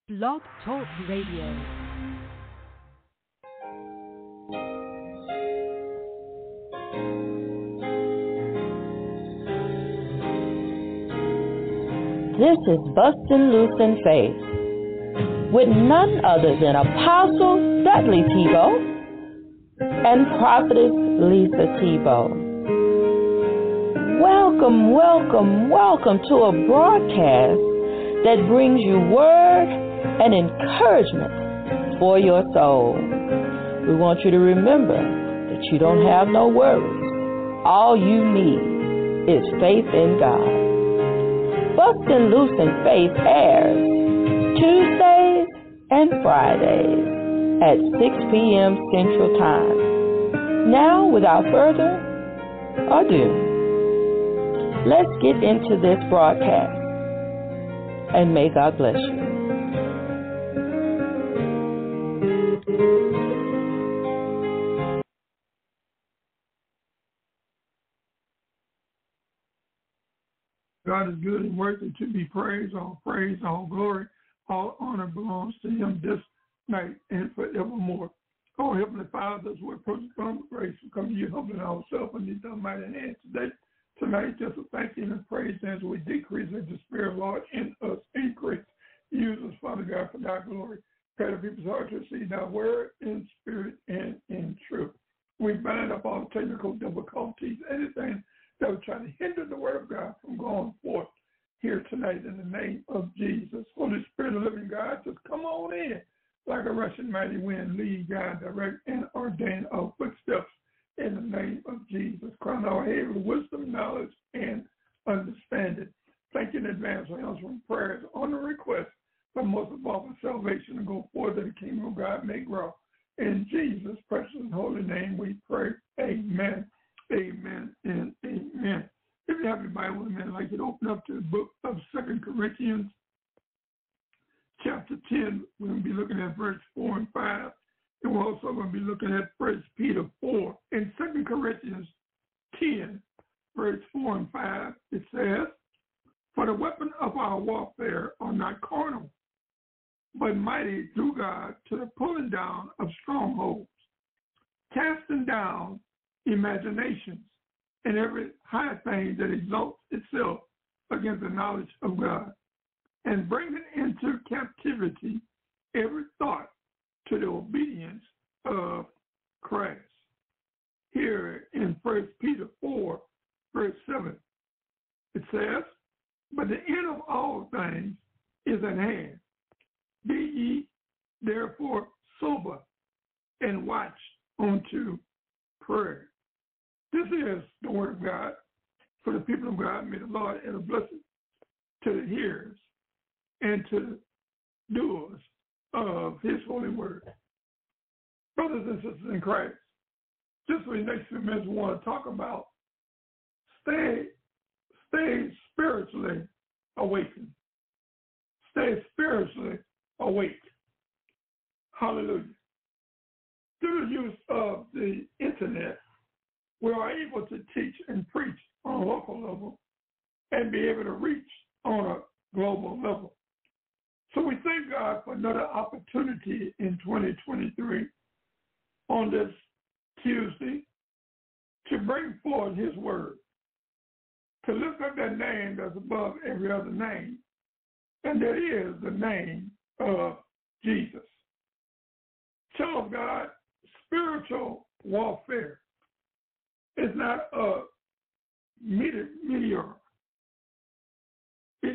Blog Talk Radio. This is Bustin' Loose in Faith with none other than Apostle Dudley Thibeaux and Prophetess Lisa Thibeaux. Welcome, welcome, welcome to a broadcast that brings you word and encouragement for your soul. We want you to remember that you don't have no worries. All you need is faith in God. Bustin' Loose in Faith airs Tuesdays and Fridays at 6 p.m. Central Time. Now, without further ado, let's get into this broadcast, and may God bless you. God is good and worthy to be praised. All praise, all glory, all honor belongs to him this night and forevermore. Oh, Heavenly Father, as we approach the throne of grace, we come to you humbling ourselves and these mighty hands today. Tonight, just a thank you and praise as we decrease as the Spirit, Lord, in us increase. Use us, Father God, for thy glory. Pray the people's heart to receive thy word in spirit and in truth. We bind up all technical difficulties, anything that would try to hinder the word of God from going forth here tonight in the name of Jesus. Holy Spirit of the living God, just come on in like a rushing mighty wind, lead, guide, direct, and ordain our footsteps in the name of Jesus. Crown our head with wisdom, knowledge, and understanding. Thank you in advance for answering prayers on the request, but most of all for salvation to go forth that the kingdom of God may grow. In Jesus' precious and holy name we pray. Amen. Amen and amen. If you have your Bible, I'd like you to open up to the book of 2 Corinthians, chapter 10. We're going to be looking at verse 4 and 5. And we're also going to be looking at 1 Peter 4. In 2 Corinthians 10, verse 4 and 5, it says, "For the weapon of our warfare are not carnal, but mighty through God to the pulling down of strongholds, casting down imaginations and every high thing that exalts itself against the knowledge of God, and bringing into captivity every thought to the obedience of Christ." Here in 1 Peter 4, verse 7, it says, "But the end of all things is at hand. Be ye therefore sober and watch unto prayer." This is the word of God for the people of God. May the Lord add a blessing to the hearers and to the doers of his holy word. Brothers and sisters in Christ, just for the next few minutes, we want to talk about stay spiritually awakened. Stay spiritually awake. Hallelujah. Through the use of the internet, we are able to teach and preach on a local level and be able to reach on a global level. So we thank God for another opportunity in 2023 on this Tuesday to bring forth his word, to lift up that name that's above every other name, and that is the name of Jesus. Child of God, spiritual warfare is not a meteor. It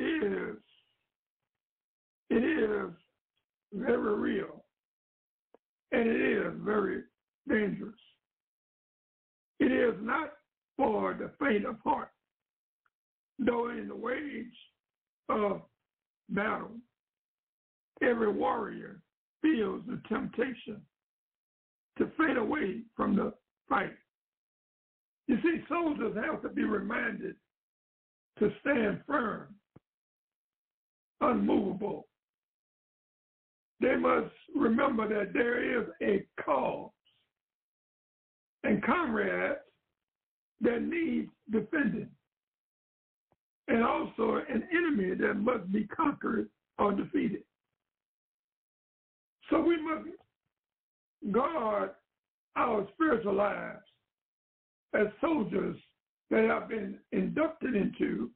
is very real, and it is very dangerous. It is not for the faint of heart, though in the wage of battle, every warrior feels the temptation to fade away from the fight. You see, soldiers have to be reminded to stand firm, unmovable. They must remember that there is a cause and comrades that needs defending, and also an enemy that must be conquered or defeated. So we must guard our spiritual lives as soldiers that have been inducted into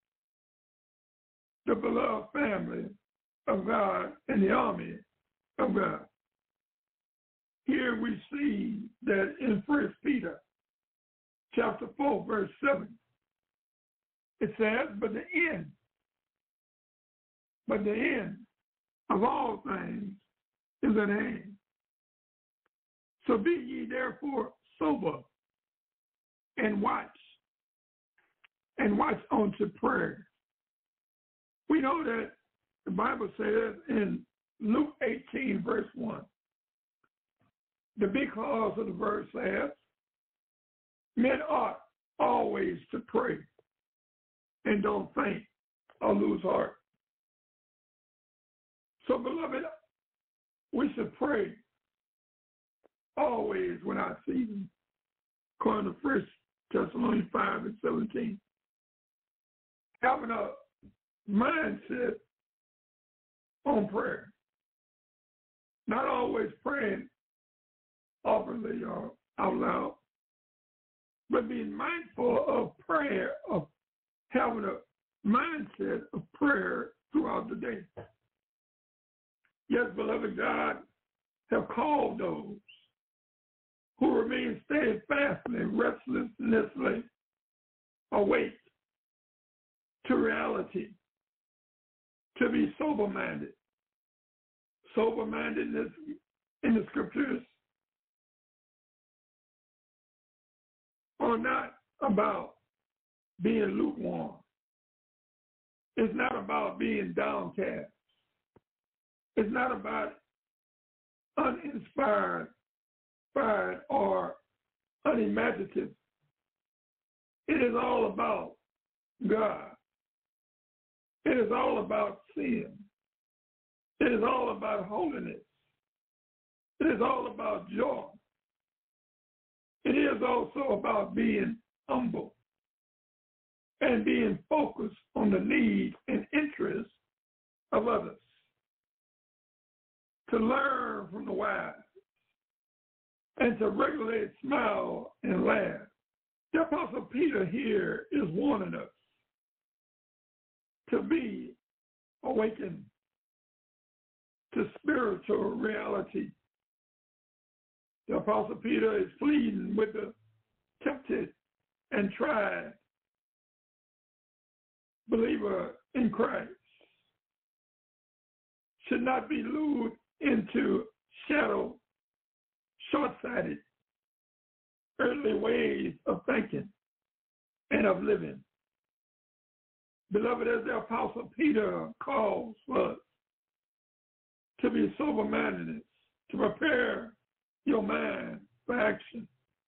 the beloved family of God and the army of God. Here we see that in 1 Peter chapter 4, verse 7, it says, but the end of all things is at hand. So be ye therefore sober and watch unto prayer. We know that the Bible says in Luke 18, verse 1, the big clause of the verse says, men ought always to pray and don't faint or lose heart. So, beloved, we should pray always without ceasing, according to 1 Thessalonians 5 and 17. Having a mindset on prayer, not always praying openly or out loud, but being mindful of prayer, of having a mindset of prayer throughout the day. Yes, beloved, God have called those who remain steadfastly, restlessly awake to reality, to be sober-minded. Sober-mindedness in the scriptures are not about being lukewarm. It's not about being downcast. It's not about uninspired or unimaginative. It is all about God. It is all about sin. It is all about holiness. It is all about joy. It is also about being humble and being focused on the needs and interests of others. To learn from the wise and to regularly smile and laugh. The Apostle Peter here is warning us to be awakened to spiritual reality. The Apostle Peter is pleading with the tempted and tried believer in Christ. Should not be lured into shallow, short-sighted, earthly ways of thinking and of living. Beloved, as the Apostle Peter calls for us to be sober-mindedness, to prepare your mind for action,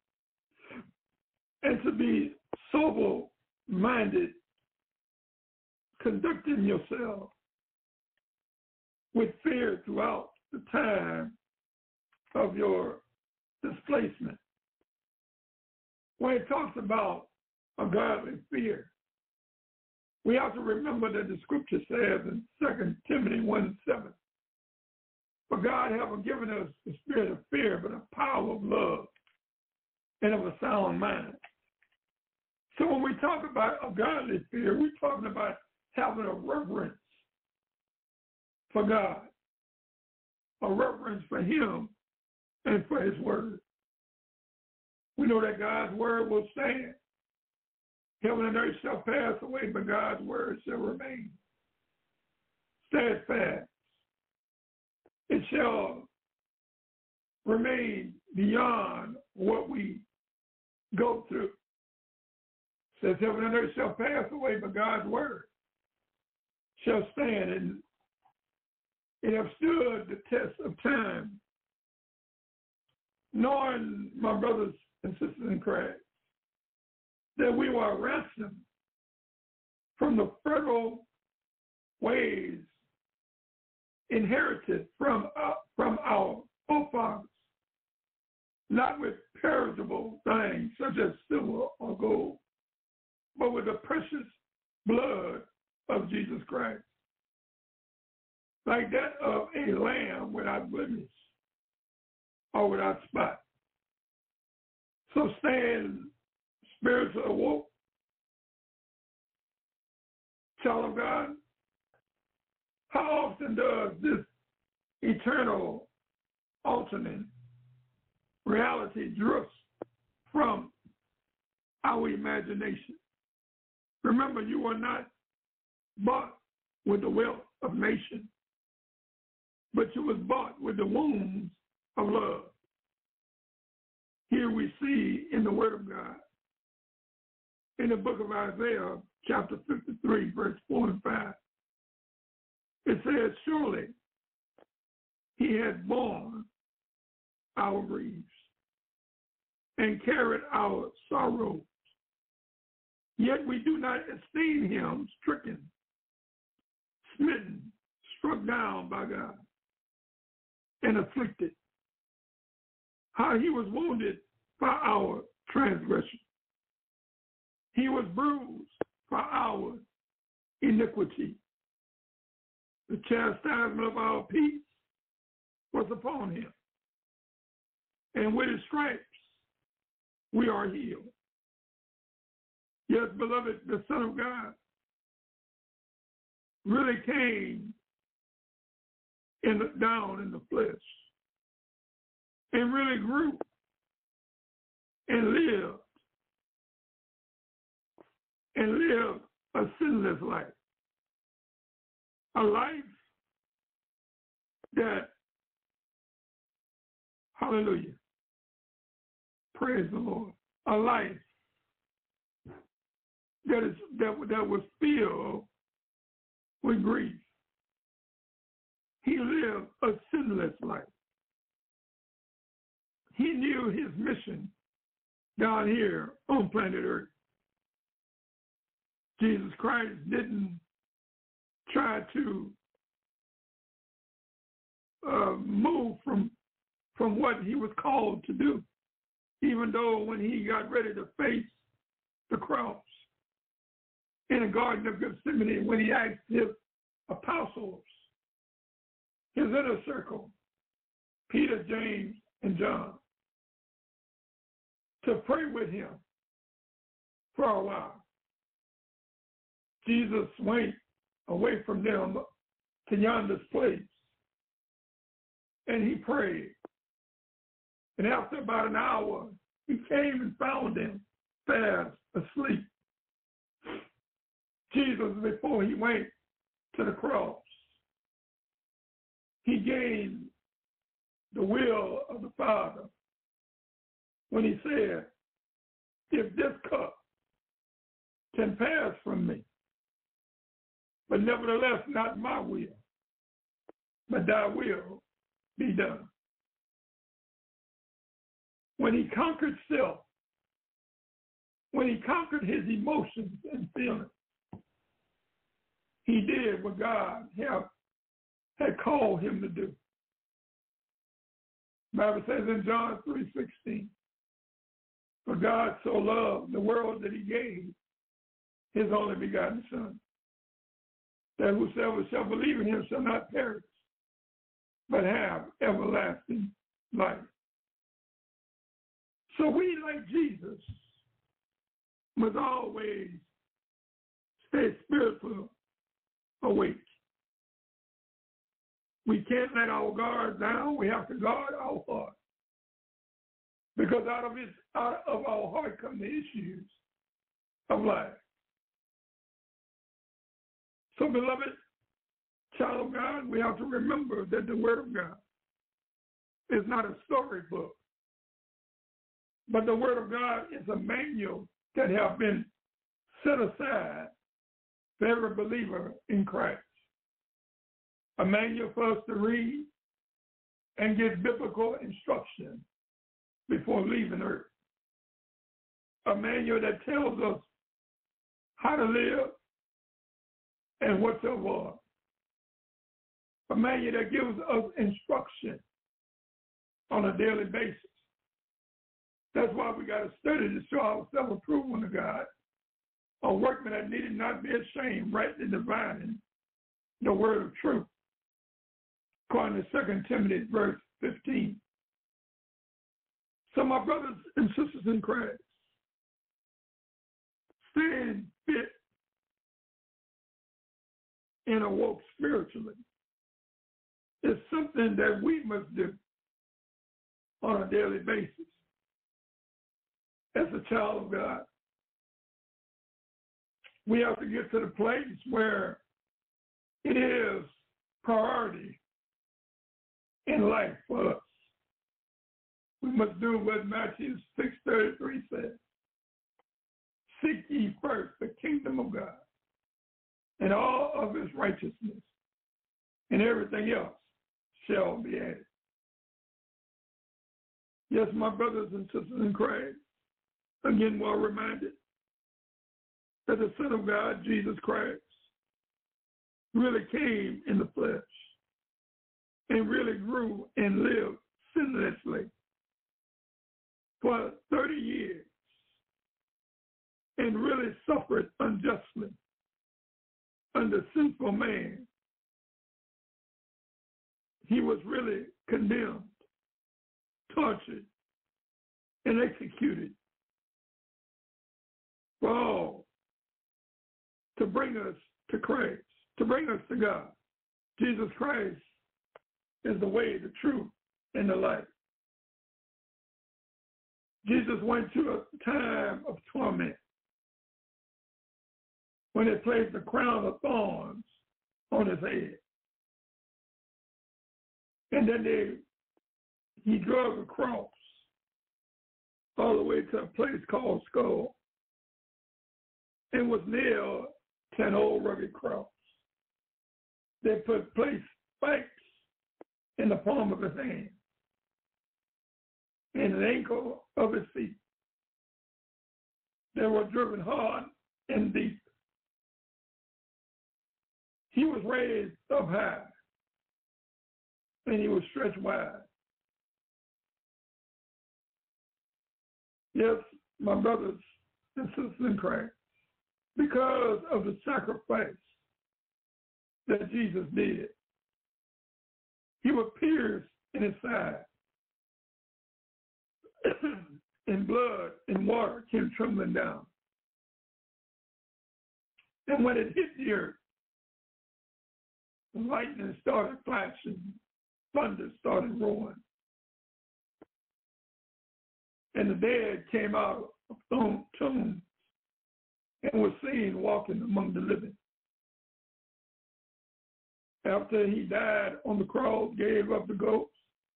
and to be sober-minded, conducting yourself with fear throughout the time of your displacement. When it talks about a godly fear, we have to remember that the scripture says in 2 Timothy 1:7, for God hath given us the spirit of fear, but a power of love and of a sound mind. So when we talk about a godly fear, we're talking about having a reverence for God, a reverence for Him and for His word. We know that God's word will stand. Heaven and earth shall pass away, but God's word shall remain steadfast. It shall remain beyond what we go through. It says heaven and earth shall pass away, but God's word shall stand, and it have stood the test of time. Knowing, my brothers and sisters in Christ, that we were ransomed from the fertile ways inherited from our forefathers, not with perishable things such as silver or gold, but with the precious blood of Jesus Christ, like that of a lamb without without blemish or without spot. So stand spiritually awoke, child of God. How often does this eternal alternate reality drift from our imagination? Remember, you are not bought with the wealth of nations, but you was bought with the wounds of love. Here we see in the Word of God, in the book of Isaiah, chapter 53, verse 4 and 5, it says, surely he had borne our griefs and carried our sorrows. Yet we do not esteem him stricken, smitten, struck down by God, and afflicted. How he was wounded for our transgression. He was bruised for our iniquity. The chastisement of our peace was upon him. And with his stripes, we are healed. Yes, beloved, the Son of God really came down in the flesh and really grew and lived a sinless life. A life that, hallelujah, praise the Lord, a life that was filled with grief. He lived a sinless life. He knew his mission down here on planet Earth. Jesus Christ didn't try to move from what he was called to do, even though when he got ready to face the cross in the Garden of Gethsemane, when he asked his apostles, his inner circle, Peter, James, and John, to pray with him for a while. Jesus went away from them to yonder place, and he prayed. And after about an hour, he came and found them fast asleep. Jesus, before he went to the cross, he gained the will of the Father when he said, if this cup can pass from me, but nevertheless not my will, but thy will be done. When he conquered self, when he conquered his emotions and feelings, he did what God had called him to do. The Bible says in John 3:16, for God so loved the world that he gave his only begotten Son, that whosoever shall believe in him shall not perish, but have everlasting life. So we, like Jesus, must always stay spiritually awake. We can't let our guard down. We have to guard our heart. Because out of our heart come the issues of life. So, beloved child of God, we have to remember that the Word of God is not a storybook, but the Word of God is a manual that has been set aside for every believer in Christ. A manual for us to read and get biblical instruction before leaving earth. A manual that tells us how to live and what to avoid. A manual that gives us instruction on a daily basis. That's why we got to study to show ourselves approved unto God, a workman that needed not be ashamed, rightly dividing the word of truth. according to 2 Timothy verse 15. So my brothers and sisters in Christ, staying fit and awoke spiritually is something that we must do on a daily basis as a child of God. We have to get to the place where it is priority in life for us. We must do what Matthew 6:33 says. Seek ye first the kingdom of God and all of his righteousness, and everything else shall be added. Yes, my brothers and sisters in Christ, again, well reminded that the Son of God, Jesus Christ, really came in the flesh and really grew and lived sinlessly for 30 years and really suffered unjustly under sinful man. He was really condemned, tortured, and executed for all to bring us to Christ, to bring us to God. Jesus Christ is the way, the truth, and the life. Jesus went through a time of torment when they placed a crown of thorns on his head. And then he drug a cross all the way to a place called Skull and was nailed to an old rugged cross. They placed spikes in the palm of his hand and an ankle of his feet. They were driven hard and deep. He was raised up high and he was stretched wide. Yes, my brothers and sisters in Christ, because of the sacrifice that Jesus did, he was pierced in his side, and blood and water came trembling down. And when it hit the earth, lightning started flashing, thunder started roaring, and the dead came out of tombs and were seen walking among the living. After he died on the cross, gave up the ghost,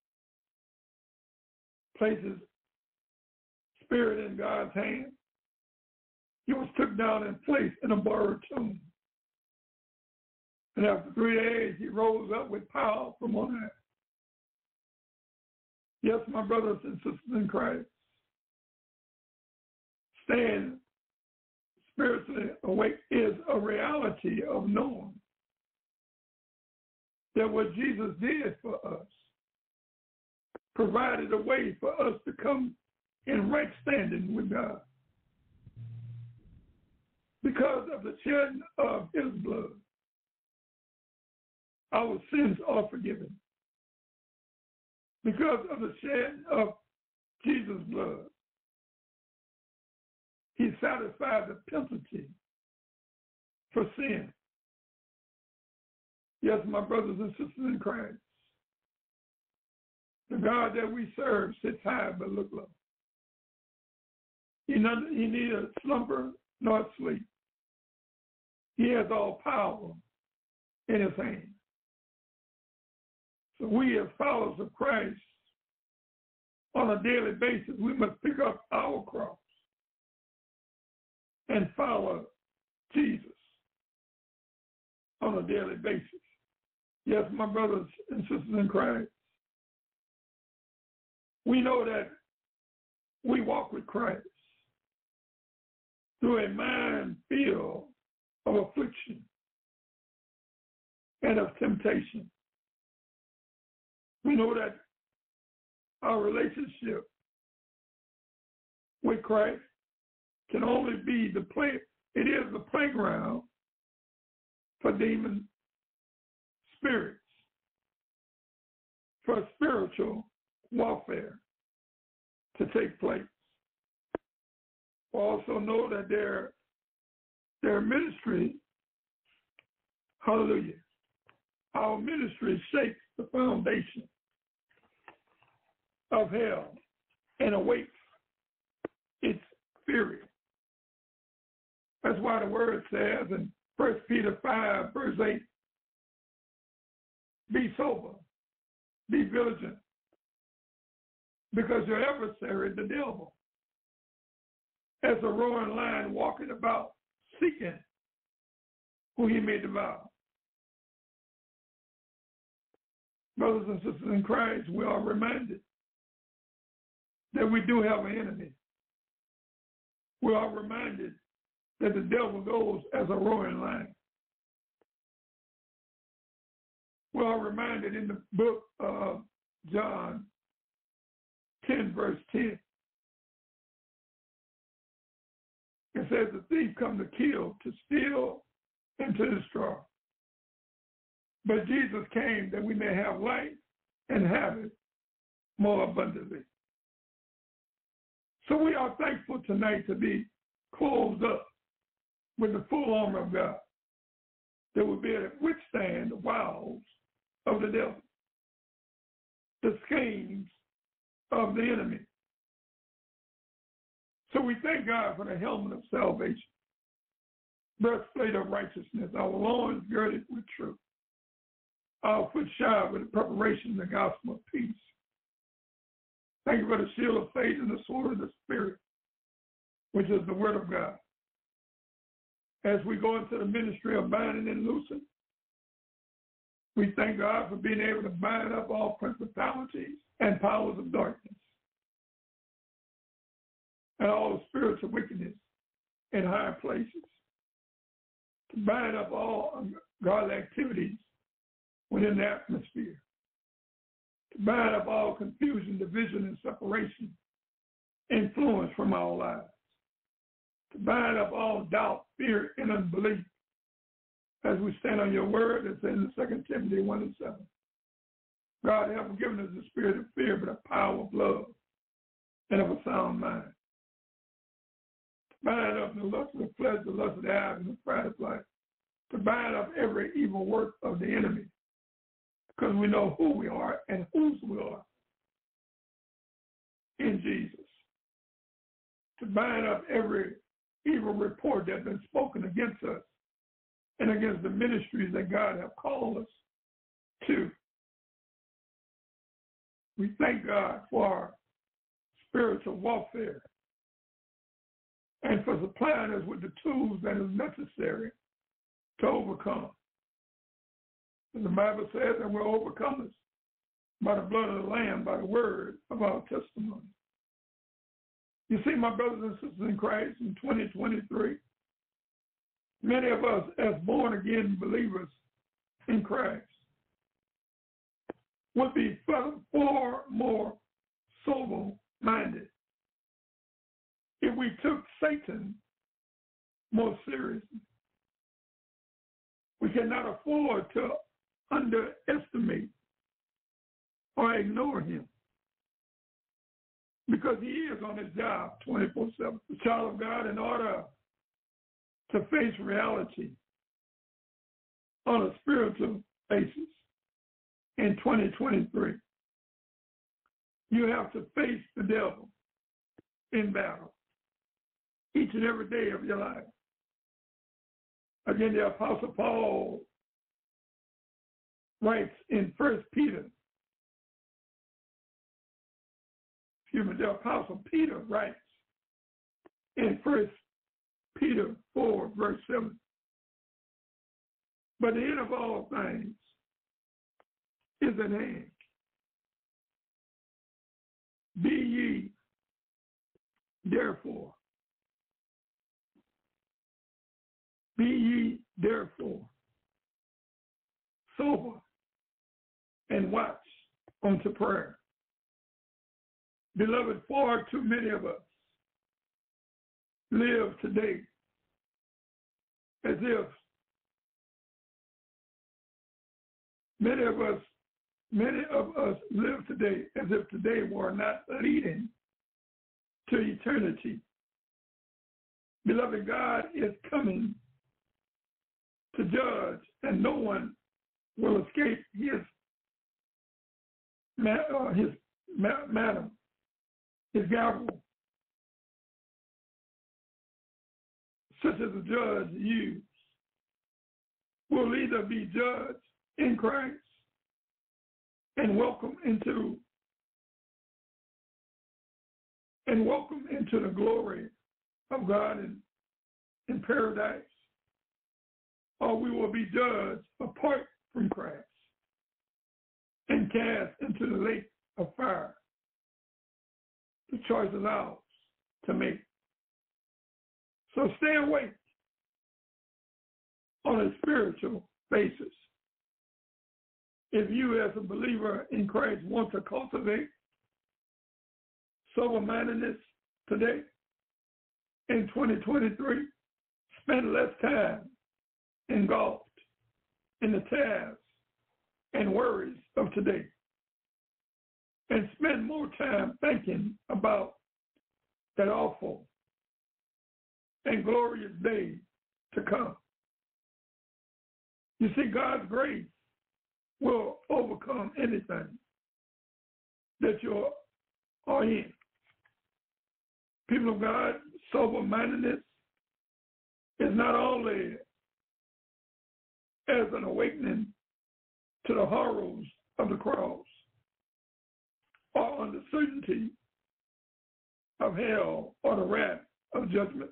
placed his spirit in God's hand, he was took down and placed in a borrowed tomb. And after 3 days, he rose up with power from on high. Yes, my brothers and sisters in Christ, staying spiritually awake is a reality of knowing that what Jesus did for us provided a way for us to come in right standing with God. Because of the shedding of his blood, our sins are forgiven. Because of the shedding of Jesus' blood, he satisfied the penalty for sin. Yes, my brothers and sisters in Christ, the God that we serve sits high but look low. He neither slumber nor sleep. He has all power in his hand. So we as followers of Christ, on a daily basis, we must pick up our cross and follow Jesus on a daily basis. Yes, my brothers and sisters in Christ, we know that we walk with Christ through a minefield of affliction and of temptation. We know that our relationship with Christ can only be it is the playground for demon spirits for spiritual warfare to take place. We also know that their ministry, hallelujah, our ministry shakes the foundation of hell and awakes its fury. That's why the word says in 1 Peter 5, verse 8, be sober, be vigilant, because your adversary, the devil, as a roaring lion walking about, seeking who he may devour. Brothers and sisters in Christ, we are reminded that we do have an enemy. We are reminded that the devil goes as a roaring lion. We are reminded in the book of John 10, verse 10. It says the thief come to kill, to steal, and to destroy. But Jesus came that we may have life and have it more abundantly. So we are thankful tonight to be clothed up with the full armor of God that will be able to withstand the wiles of the devil, the schemes of the enemy. So we thank God for the helmet of salvation, breastplate of righteousness, our loins girded with truth, our foot shod with the preparation of the gospel of peace. Thank you for the shield of faith and the sword of the Spirit, which is the word of God. As we go into the ministry of binding and loosing, we thank God for being able to bind up all principalities and powers of darkness and all the spiritual wickedness in high places, to bind up all godly activities within the atmosphere, to bind up all confusion, division, and separation, influence from our lives, to bind up all doubt, fear, and unbelief, as we stand on your word, as in 2 Timothy 1 and 7. God haven't given us the spirit of fear, but a power of love and of a sound mind. To bind up the lust of the flesh, the lust of the eyes, and the pride of life. To bind up every evil work of the enemy, because we know who we are and whose we are in Jesus. To bind up every evil report that has been spoken against us and against the ministries that God has called us to. We thank God for our spiritual warfare and for supplying us with the tools that is necessary to overcome. And the Bible says that we're overcomers by the blood of the Lamb, by the word of our testimony. You see, my brothers and sisters in Christ, in 2023, many of us as born-again believers in Christ would be far more sober-minded if we took Satan more seriously. We cannot afford to underestimate or ignore him, because he is on his job 24/7. The child of God, in order to face reality on a spiritual basis in 2023, you have to face the devil in battle each and every day of your life. Again, the Apostle Paul writes in 1 Peter, the Apostle Peter writes in 1 Peter 4, verse 7, but the end of all things is at hand. Be ye therefore sober and watch unto prayer. Beloved, far too many of us live today as if many of us Many of us live today as if today were not leading to eternity. Beloved, God is coming to judge, and no one will escape his gavel. Such as a judge, you will either be judged in Christ and welcome into the glory of God in paradise, or we will be judged apart from Christ and cast into the lake of fire. The choice is ours to make. So stay awake on a spiritual basis. If you as a believer in Christ want to cultivate sober-mindedness today in 2023, spend less time engulfed in the tasks and worries of today, and spend more time thinking about that awful and glorious day to come. You see, God's grace will overcome anything that you are in. People of God, sober-mindedness is not only as an awakening to the horrors of the cross or on the certainty of hell or the wrath of judgment,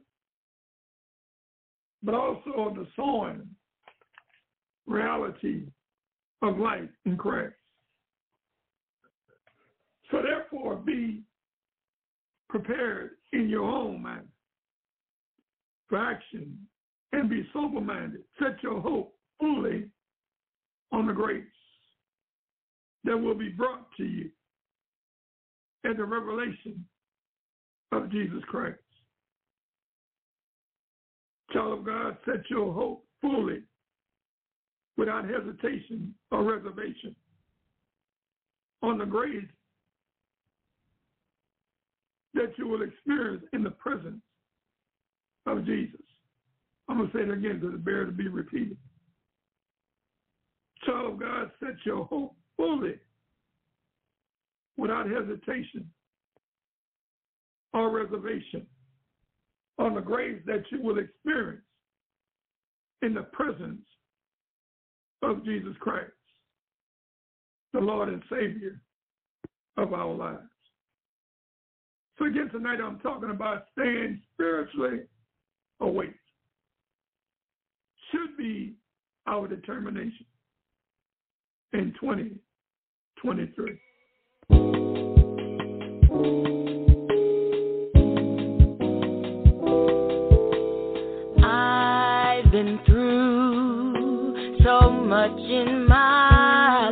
but also the soaring reality of life in Christ. So therefore, be prepared in your own mind for action and be sober-minded. Set your hope fully on the grace that will be brought to you at the revelation of Jesus Christ. Child of God, set your hope fully, without hesitation or reservation, on the grace that you will experience in the presence of Jesus. I'm going to say it again because it bears to be repeated. Child of God, set your hope fully, without hesitation or reservation, on the grace that you will experience in the presence of Jesus Christ, the Lord and Savior of our lives. So again, tonight I'm talking about staying spiritually awake. Should be our determination in 2023. I've been through so much in my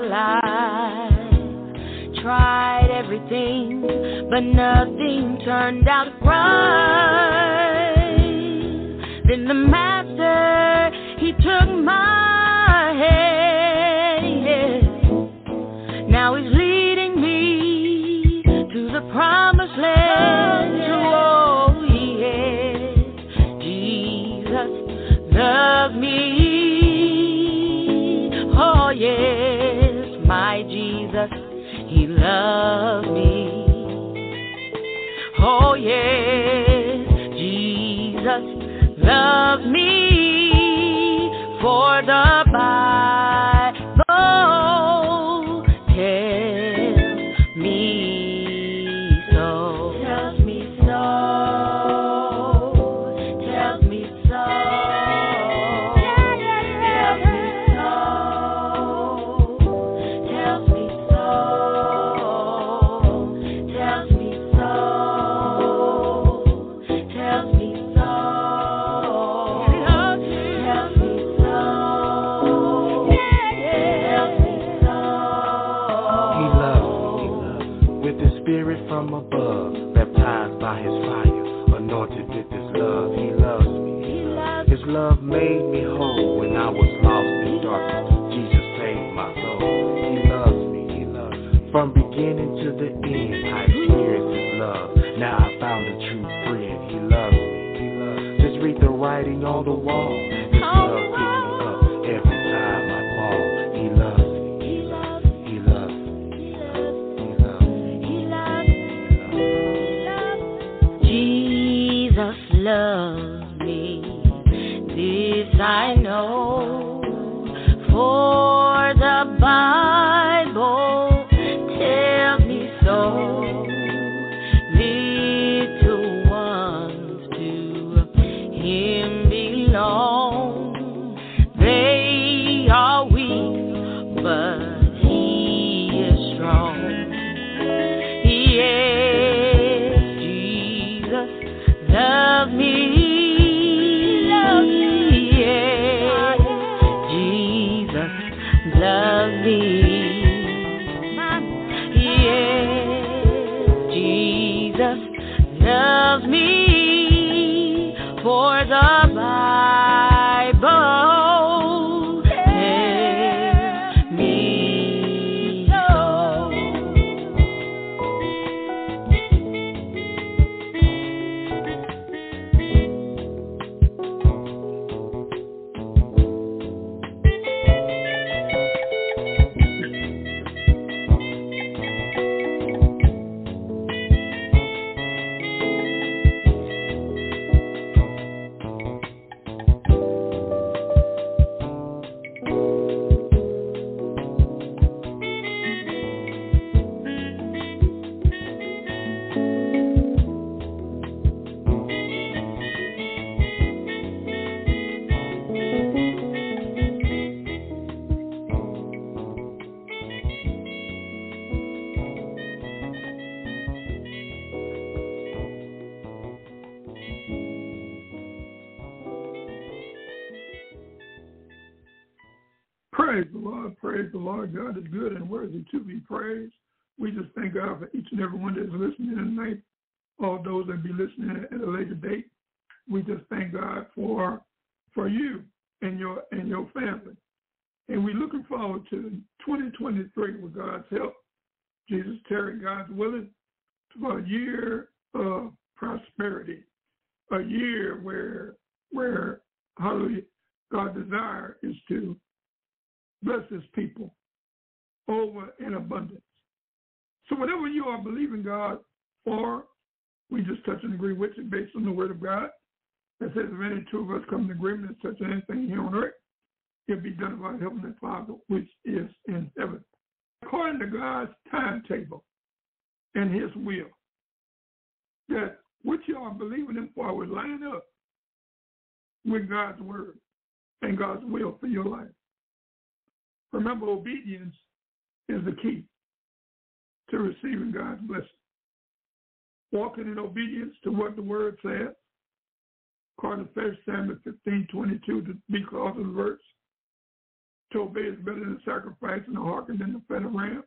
life, tried everything, but nothing turned out right. Then the Master, he took my hand. Now he's leading me to the promised land. Oh, yes, Jesus loves me. Oh, yes, my Jesus, he loves me. Oh, yes, Jesus loves me. For the Bible tells me so. Tells me so. Tells me so. Tells me so. Tells me so. Tells me so. Tells me so. Spirit from above, baptized by his fire, anointed with his love. He loves me. His love made me whole when I was lost in darkness. Jesus saved my soul. He loves me. He From beginning to the end, I experienced his love. Now I found a true friend. He loves me. Just read the writing on the wall. His love picks me up every time I fall. He loves me. He loves me. He loves me. He loves me. He loves me. Jesus loves me. This I know, for the Bible tells me so. Little ones to Him belong. They are weak, but He is strong. Yes, Jesus loves me. Love me, yeah, Jesus loves me, for the Bible tells me so. Praise the Lord. Praise the Lord. God is good and worthy to be praised. We just thank God for each and every one that's listening tonight, all those that be listening at a later date. We just thank God for you and your family. And we're looking forward to 2023 with God's help. Jesus tarry, God's willing, for a year of prosperity, a year where hallelujah, God's desire is to bless His people over in abundance. So whatever you are believing God for, we just touch and agree with it based on the Word of God. That says if any two of us come in agreement and touch anything here on earth, it'll be done by Heavenly Father, which is in heaven. According to God's timetable and His will, that what you are believing Him for would line up with God's Word and God's will for your life. Remember, obedience is the key to receiving God's blessing. Walking in obedience to what the Word says, according to 1 Samuel 15:22, to be close to the verse, to obey is better than sacrifice and to hearken than the fat of rams.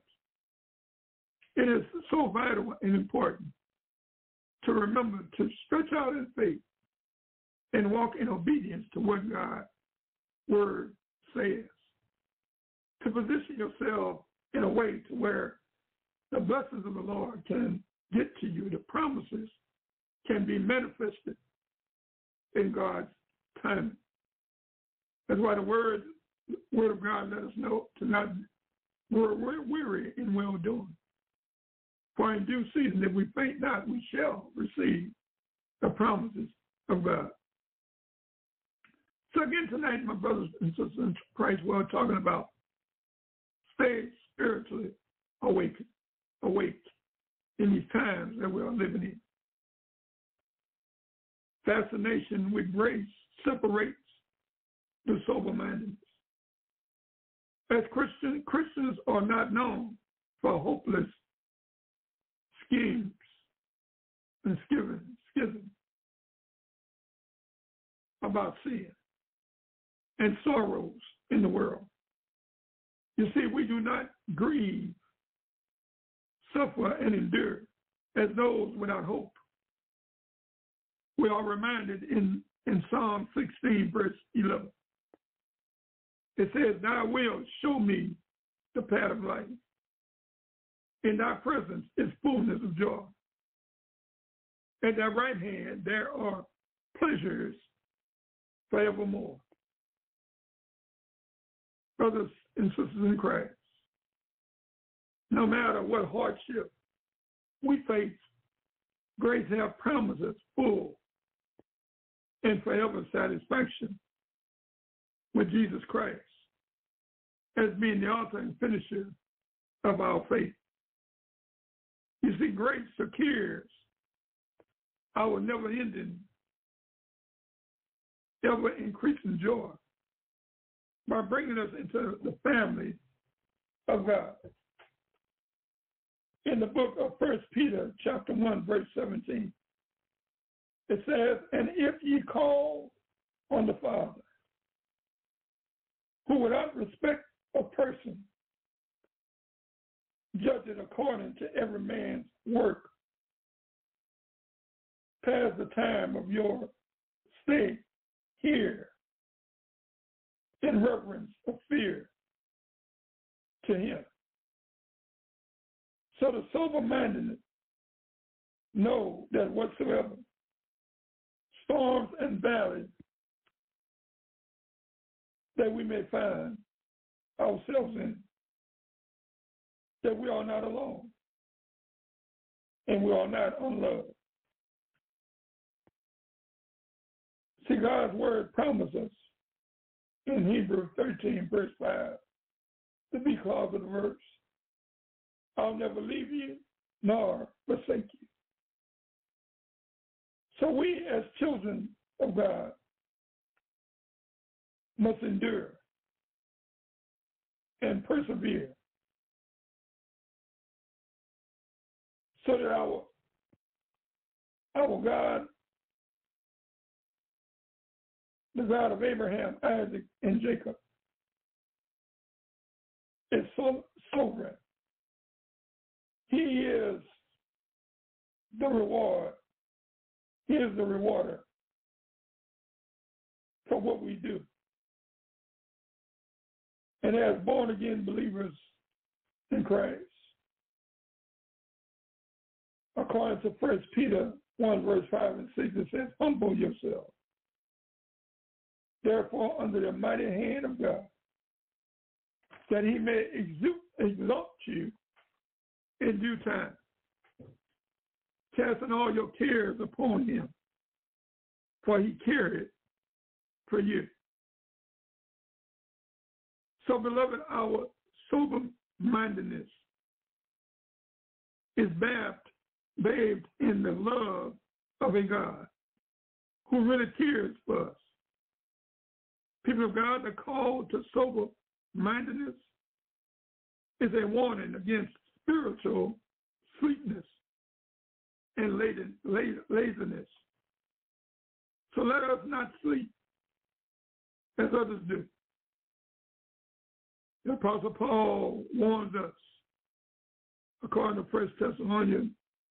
It is so vital and important to remember to stretch out in faith and walk in obedience to what God's Word says. To position yourself in a way to where the blessings of the Lord can get to you, the promises can be manifested in God's timing. That's why the word of God let us know to not grow weary in well-doing. For in due season, if we faint not, we shall receive the promises of God. So again tonight, my brothers and sisters in Christ, we're talking about stay spiritually awake in these times that we are living in. Fascination with grace separates the sober-mindedness. As Christians are not known for hopeless schemes and schisms about sin and sorrows in the world. You see, we do not grieve, suffer, and endure as those without hope. We are reminded in Psalm 16, verse 11. It says, "Thou wilt show me the path of life. In thy presence is fullness of joy. At thy right hand there are pleasures forevermore. Brothers and sisters in Christ, no matter what hardship we face, grace has promised us full and forever satisfaction with Jesus Christ as being the author and finisher of our faith. You see, grace secures our never-ending, ever-increasing joy by bringing us into the family of God. In the book of 1 Peter chapter 1, verse 17, it says, and if ye call on the Father, who without respect of person, judge it according to every man's work, pass the time of your stay here in reverence of fear to him. So the sober-minded know that whatsoever storms and valleys that we may find ourselves in, that we are not alone and we are not unloved. See, God's word promises us in Hebrews 13, verse 5, the B clause of the verse, I'll never leave you nor forsake you. So we as children of God must endure and persevere so that our God, the God of Abraham, Isaac, and Jacob, is so sovereign. He is the reward. He is the rewarder for what we do. And as born-again believers in Christ, according to 1 Peter 1, verse 5 and 6, it says, humble yourself, therefore, under the mighty hand of God, that he may exalt you in due time, casting all your cares upon him, for he carried for you. So, beloved, our sober-mindedness is bathed in the love of a God who really cares for us. People of God, the call to sober-mindedness is a warning against spiritual sleepiness and laziness. So let us not sleep as others do. The Apostle Paul warns us, according to 1 Thessalonians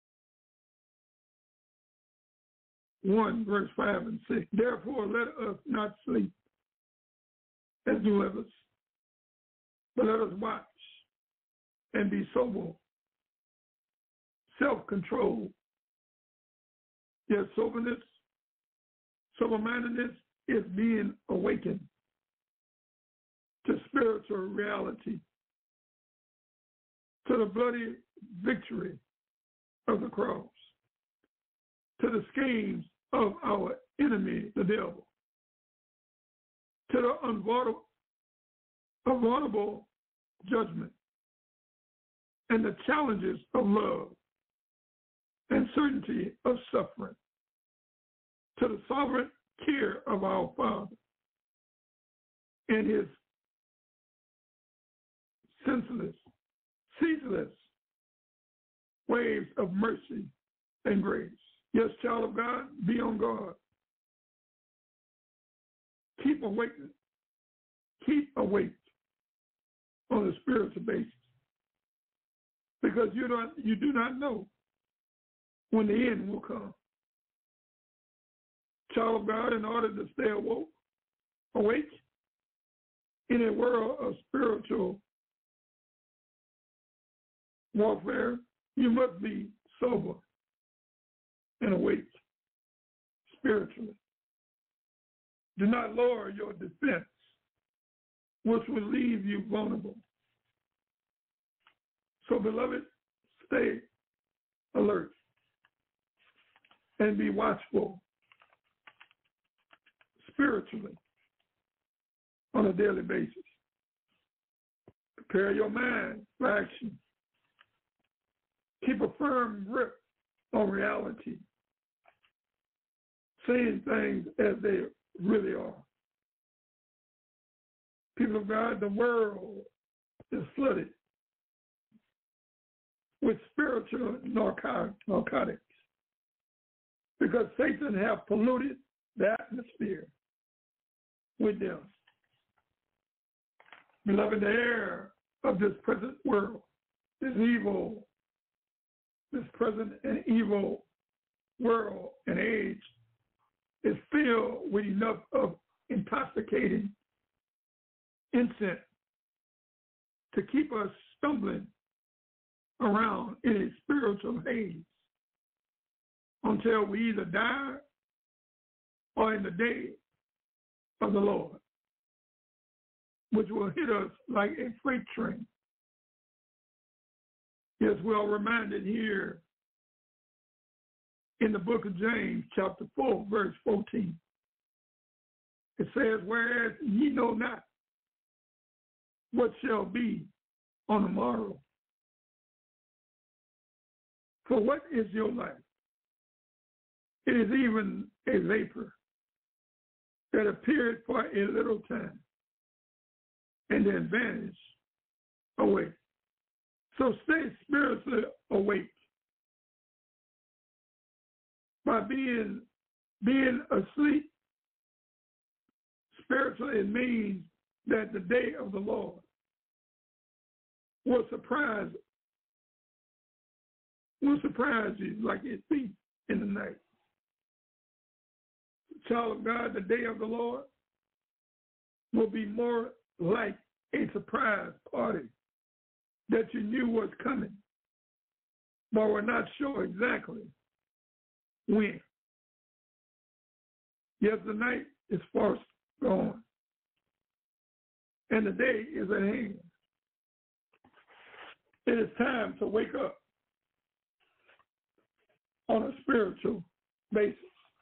1, verse 5 and 6. Therefore, let us not sleep as do others, but let us watch and be sober, self-controlled. Yet sober-mindedness is being awakened to spiritual reality, to the bloody victory of the cross, to the schemes of our enemy, the devil, to the unavoidable judgment and the challenges of love and certainty of suffering, to the sovereign care of our Father and his ceaseless waves of mercy and grace. Yes, child of God, be on guard. Keep awake on a spiritual basis, because you do not know when the end will come. Child of God, in order to stay awake in a world of spiritual warfare, you must be sober and awake spiritually. Do not lower your defense, which will leave you vulnerable. So, beloved, stay alert and be watchful spiritually on a daily basis. Prepare your mind for action. Keep a firm grip on reality, seeing things as they really are. People of God, the world is flooded with spiritual narcotics because Satan has polluted the atmosphere with them. Beloved, the air of this present world is evil. This present and evil world and age is filled with enough of intoxicating incense to keep us stumbling around in a spiritual haze until we either die or in the day of the Lord, which will hit us like a freight train. Yes, we are reminded here in the book of James, chapter 4, verse 14. It says, whereas ye know not what shall be on the morrow. For what is your life? It is even a vapor that appeared for a little time and then vanished away. So stay spiritually awake. By being asleep spiritually, it means that the day of the Lord will surprise you like it be in the night. Child of God, the day of the Lord will be more like a surprise party that you knew was coming, but were not sure exactly when. Yes, the night is far gone, and the day is at hand. It is time to wake up on a spiritual basis.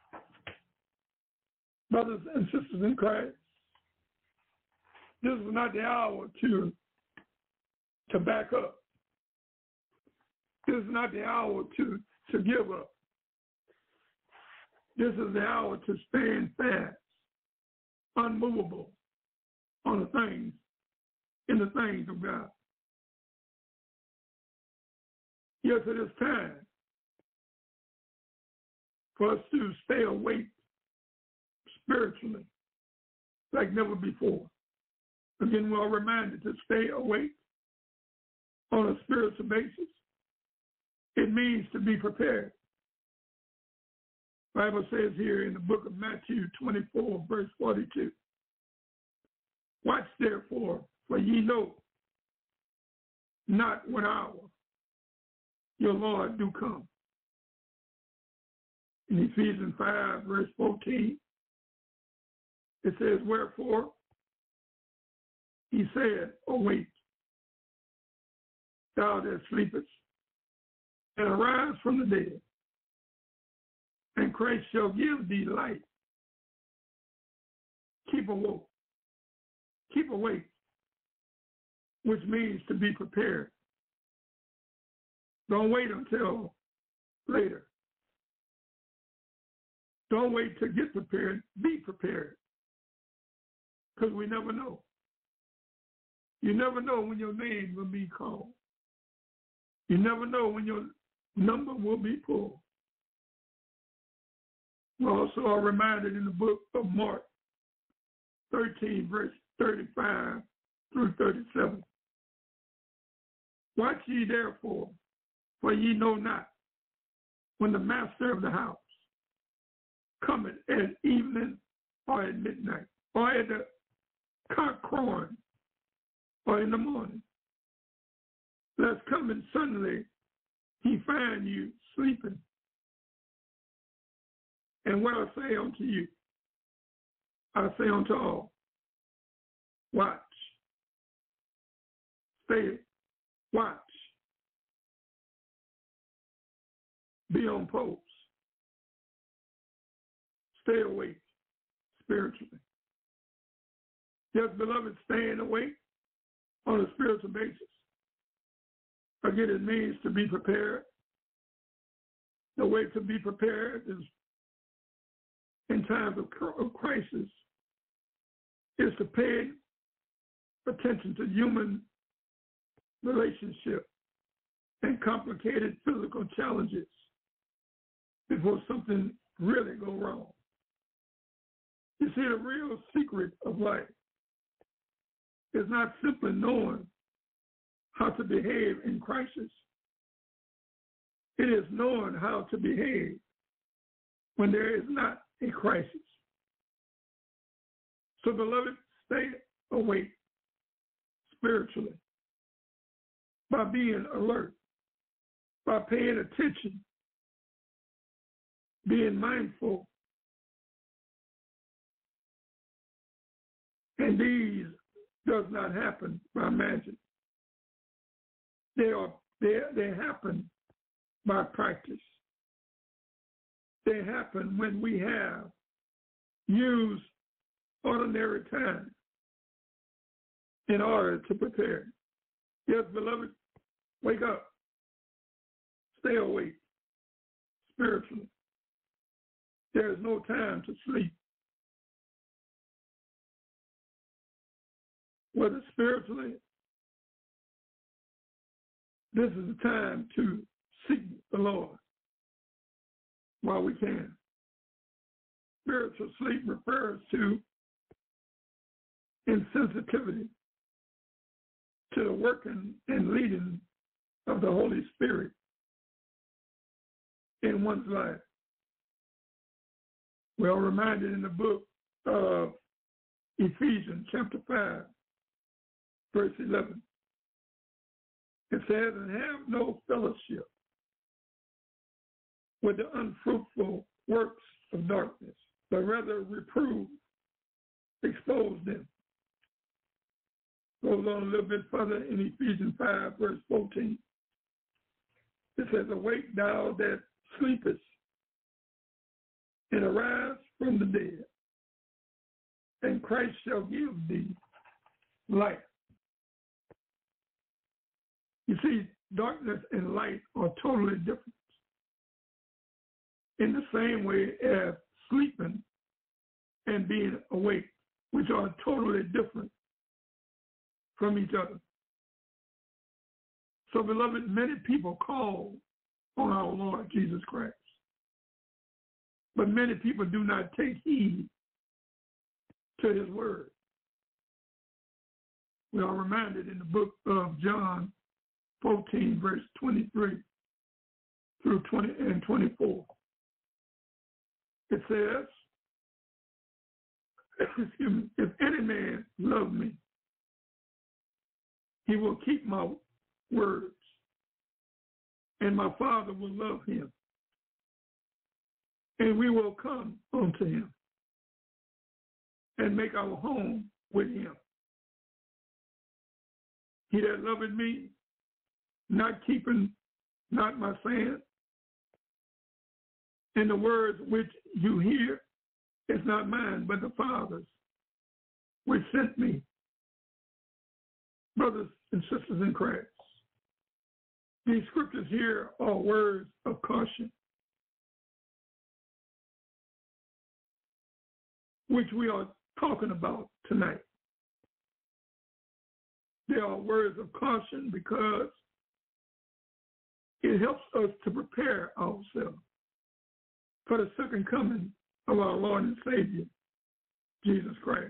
Brothers and sisters in Christ, this is not the hour to back up. This is not the hour to give up. This is the hour to stand fast, unmovable on the things, in the things of God. Yes, it is time for us to stay awake spiritually like never before. Again, we are reminded to stay awake on a spiritual basis. It means to be prepared. The Bible says here in the book of Matthew 24, verse 42, watch therefore, for ye know not what hour your Lord do come. In Ephesians 5, verse 14, it says, wherefore he said, awake, thou that sleepest, and arise from the dead, and Christ shall give thee light. Keep awoke, keep awake, which means to be prepared. Don't wait until later. Don't wait to get prepared. Be prepared. Because we never know. You never know when your name will be called. You never know when your number will be pulled. We also are reminded in the book of Mark 13, verse 35 through 37. Watch ye therefore, for ye know not when the master of the house cometh at evening or at midnight, or at the cock crowing, or in the morning, lest coming suddenly he find you sleeping. And what I say unto you, I say unto all, watch, stay, watch, be on post, stay awake spiritually. Yes, beloved, staying awake on a spiritual basis. Again, it means to be prepared. The way to be prepared is in times of crisis is to pay attention to human relationships and complicated physical challenges before something really goes wrong. You see, the real secret of life is not simply knowing how to behave in crisis. It is knowing how to behave when there is not a crisis. So, beloved, stay awake spiritually by being alert, by paying attention, being mindful. And these does not happen by magic. They happen by practice. They happen when we have used ordinary time in order to prepare. Yes, beloved, wake up. Stay awake spiritually. There is no time to sleep. Whether spiritually, this is the time to seek the Lord while we can. Spiritual sleep refers to insensitivity to the working and leading of the Holy Spirit in one's life. We are reminded in the book of Ephesians chapter 5, verse 11. It says, and have no fellowship with the unfruitful works of darkness, but rather reprove, expose them. Goes on a little bit further in Ephesians 5, verse 14. It says, awake thou that sleepest, and arise from the dead, and Christ shall give thee light. You see, darkness and light are totally different. In the same way as sleeping and being awake, which are totally different from each other. So, beloved, many people call on our Lord Jesus Christ, but many people do not take heed to his word. We are reminded in the book of John 14, verse 23 through 20 and 24. It says, excuse me, if any man love me, he will keep my words, and my Father will love him, and we will come unto him and make our home with him. He that loveth me, not keeping not my saying, and the words which you hear is not mine, but the Father's, which sent me. Brothers and sisters in Christ, these scriptures here are words of caution, which we are talking about tonight. They are words of caution because it helps us to prepare ourselves for the second coming of our Lord and Savior, Jesus Christ.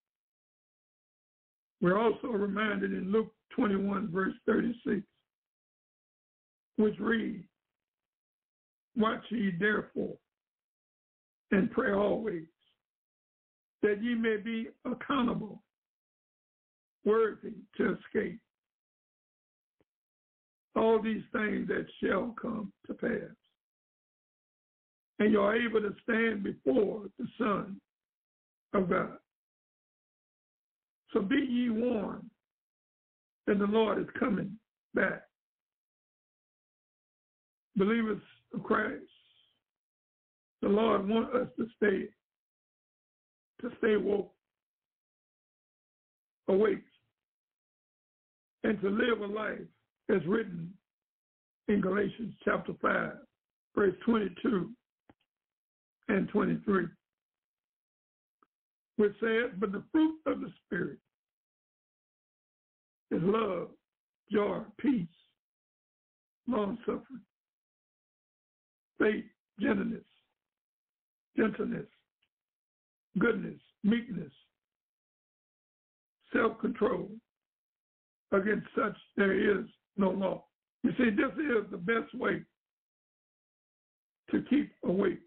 We're also reminded in Luke 21, verse 36, which reads, watch ye therefore, and pray always, that ye may be accountable, worthy to escape all these things that shall come to pass. And you are able to stand before the Son of God. So be ye warned that the Lord is coming back. Believers of Christ, the Lord wants us to stay woke, awake, and to live a life as written in Galatians chapter 5, verse 22 and 23, which says, but the fruit of the Spirit is love, joy, peace, long-suffering, faith, gentleness, goodness, meekness, self-control. Against such there is no law. You see, this is the best way to keep awake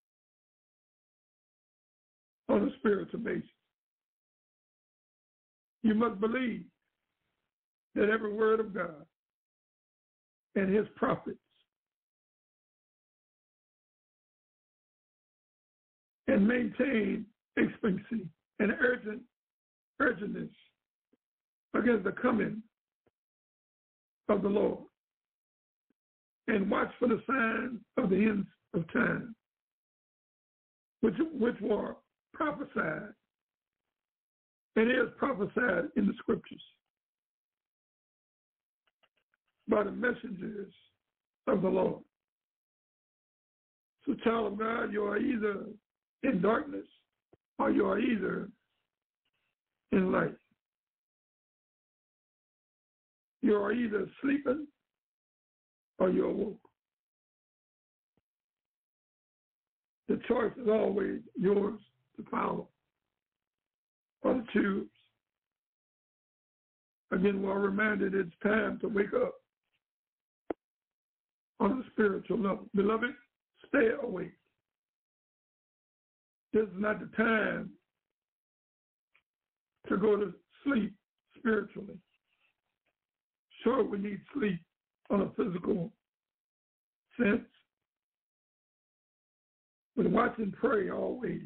on a spiritual basis. You must believe that every word of God and his prophets and maintain expectancy and urgentness against the coming of the Lord, and watch for the signs of the ends of time, which were prophesied, and is prophesied in the scriptures by the messengers of the Lord. So, child of God, you are either in darkness or you are either in light. You are either sleeping or you're awoke. The choice is always yours to follow or to choose. Again, we're reminded it's time to wake up on the spiritual level. Beloved, stay awake. This is not the time to go to sleep spiritually. Sure, we need sleep on a physical sense, but watch and pray always,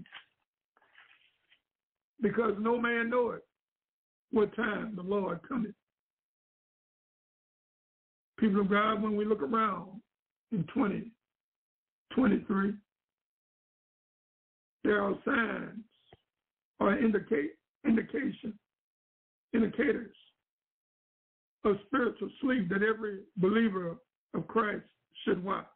because no man knoweth what time the Lord cometh. People of God, when we look around in 2023, there are signs or indicators of spiritual sleep that every believer of Christ should watch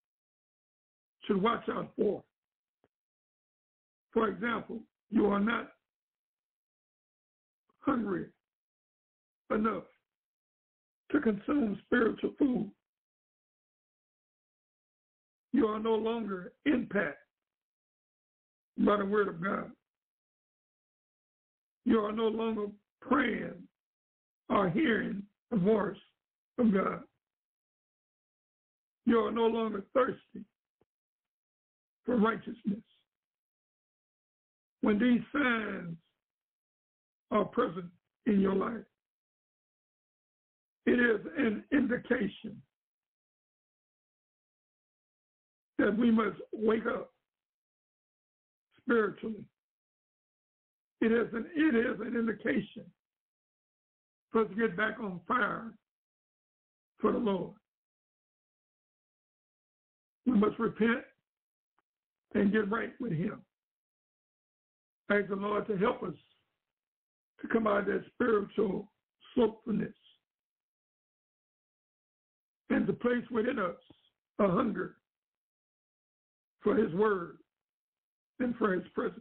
out for. For example, you are not hungry enough to consume spiritual food. You are no longer impacted by the word of God. You are no longer praying or hearing the voice of God. You are no longer thirsty for righteousness. When these signs are present in your life, it is an indication that we must wake up spiritually. It is an indication for us to get back on fire for the Lord. We must repent and get right with him. Ask the Lord to help us to come out of that spiritual slothfulness and to place within us a hunger for his word and for his presence.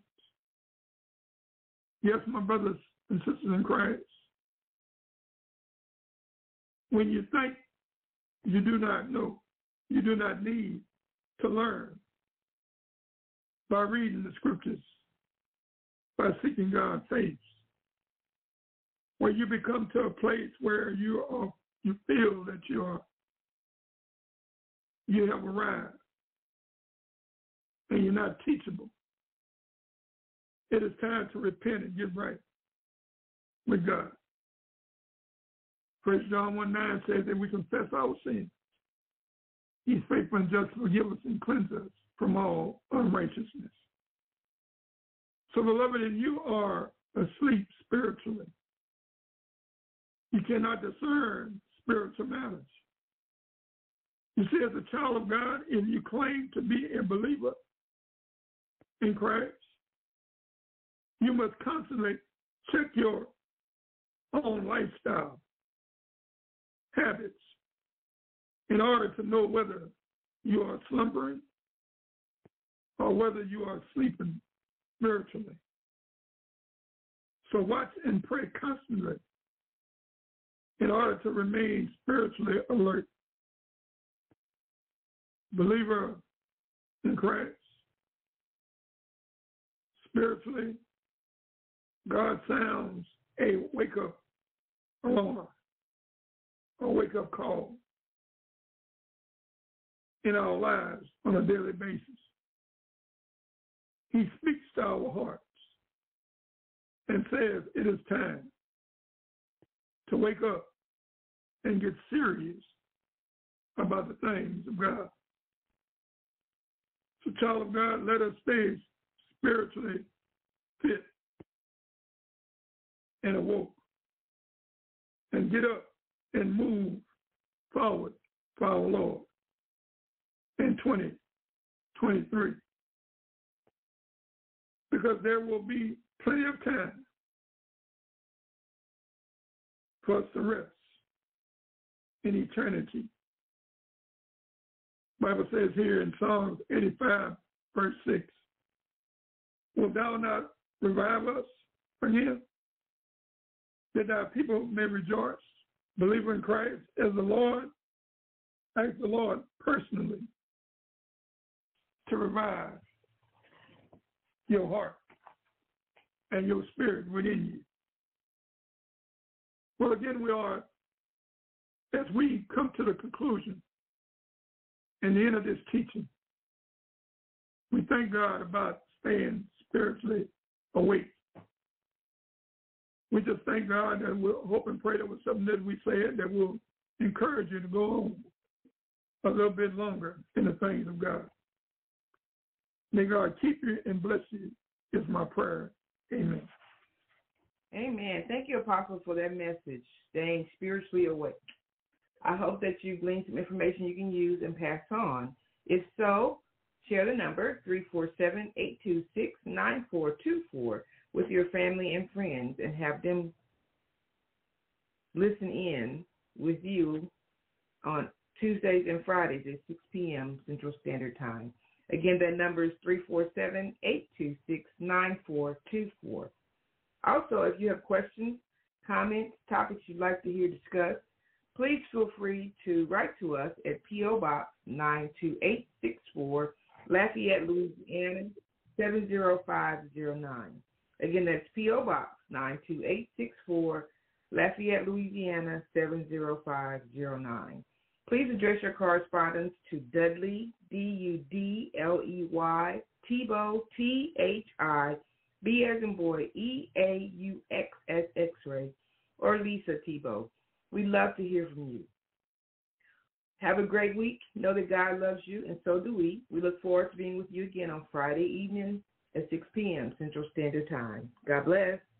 Yes, my brothers and sisters in Christ, when you think you do not know, you do not need to learn by reading the scriptures, by seeking God's face, where you become to a place where you feel that you have arrived and you're not teachable. It is time to repent and get right with God. 1 John 1:9 says that we confess our sins. He's faithful and just to forgive us and cleanse us from all unrighteousness. So, beloved, if you are asleep spiritually, you cannot discern spiritual matters. You see, as a child of God, if you claim to be a believer in Christ, you must constantly check your own lifestyle, habits, in order to know whether you are slumbering or whether you are sleeping spiritually. So watch and pray constantly in order to remain spiritually alert. Believer in Christ, spiritually, God sounds a wake-up alarm, a wake-up call in our lives on a daily basis. He speaks to our hearts and says it is time to wake up and get serious about the things of God. So, child of God, let us stay spiritually fit and awoke and get up and move forward for our Lord in 2023. Because there will be plenty of time for us to rest in eternity. The Bible says here in Psalms 85, verse 6, "Wilt thou not revive us again, that thy people may rejoice?" Believer in Christ, as the Lord, ask the Lord personally to revive your heart and your spirit within you. Well, again, as we come to the conclusion and the end of this teaching, we thank God about staying spiritually awake. We just thank God that we'll hope and pray that was something that we said that will encourage you to go on a little bit longer in the things of God. May God keep you and bless you is my prayer. Amen. Amen. Thank you, Apostle, for that message, staying spiritually awake. I hope that you gleaned some information you can use and pass on. If so, share the number 347-826-9424 with your family and friends and have them listen in with you on Tuesdays and Fridays at 6 p.m. Central Standard Time. Again, that number is 347-826-9424. Also, if you have questions, comments, topics you'd like to hear discussed, please feel free to write to us at P.O. Box 92864, Lafayette, Louisiana, 70509. Again, that's P.O. Box 92864, Lafayette, Louisiana, 70509. Please address your correspondence to Dudley, D-U-D-L-E-Y, Thibault, T-H-I, B as in boy, E-A-U-X as X-ray, or Lisa Thibault. We'd love to hear from you. Have a great week. Know that God loves you, and so do we. We look forward to being with you again on Friday evening at 6 p.m. Central Standard Time. God bless.